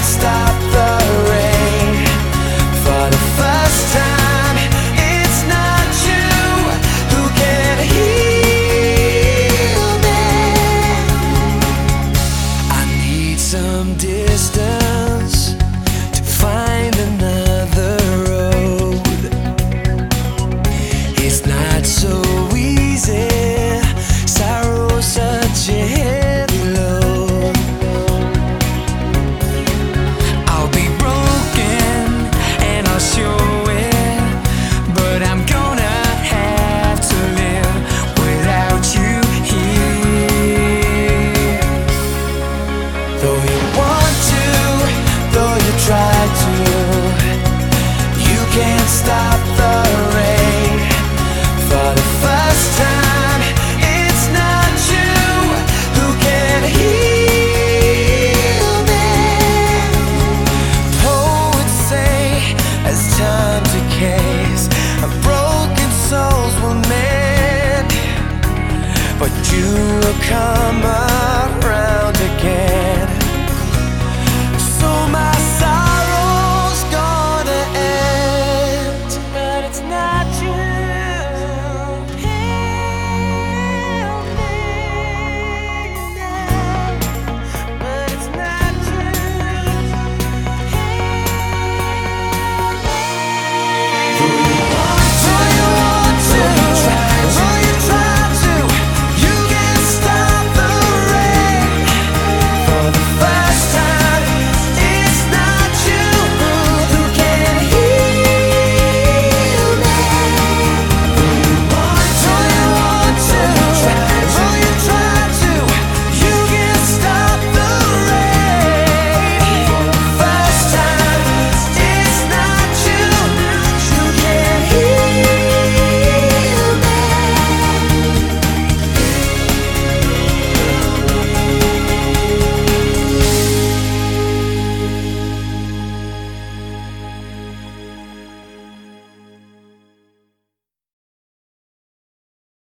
stop the rain. For the first time, it's not you who can heal me. I need some distance to find another road. It's not so easy. Sorrow's such a heavy load. I'll be broken and I'll show it, but I'm gonna have to live without you here. Though you want to, though you try to, you can't stop